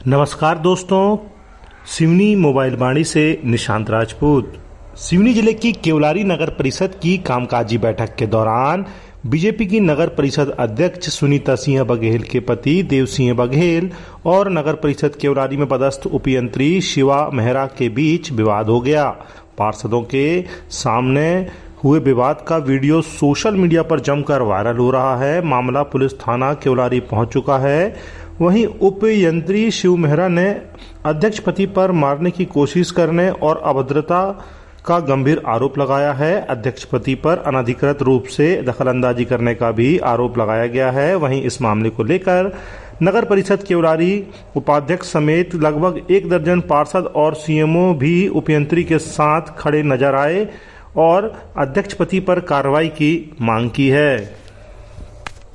नमस्कार दोस्तों, सिवनी मोबाइल वाणी से निशांत राजपूत। सिवनी जिले की केवलारी नगर परिषद की कामकाजी बैठक के दौरान बीजेपी की नगर परिषद अध्यक्ष सुनीता सिंह बघेल के पति देव सिंह बघेल और नगर परिषद केवलारी में पदस्थ उपयंत्री शिवा मेहरा के बीच विवाद हो गया। पार्षदों के सामने हुए विवाद का वीडियो सोशल मीडिया पर जमकर वायरल हो रहा है। मामला पुलिस थाना केवलारी पहुंच चुका है। वहीं उपयंत्री शिव मेहरा ने अध्यक्ष पति पर मारने की कोशिश करने और अभद्रता का गंभीर आरोप लगाया है। अध्यक्ष पति पर अनधिकृत रूप से दखलंदाजी करने का भी आरोप लगाया गया है। वहीं इस मामले को लेकर नगर परिषद केवलारी उपाध्यक्ष समेत लगभग 1 दर्जन पार्षद और सीएमओ भी उपयंत्री के साथ खड़े नजर आए और अध्यक्ष पति पर कार्रवाई की मांग की है।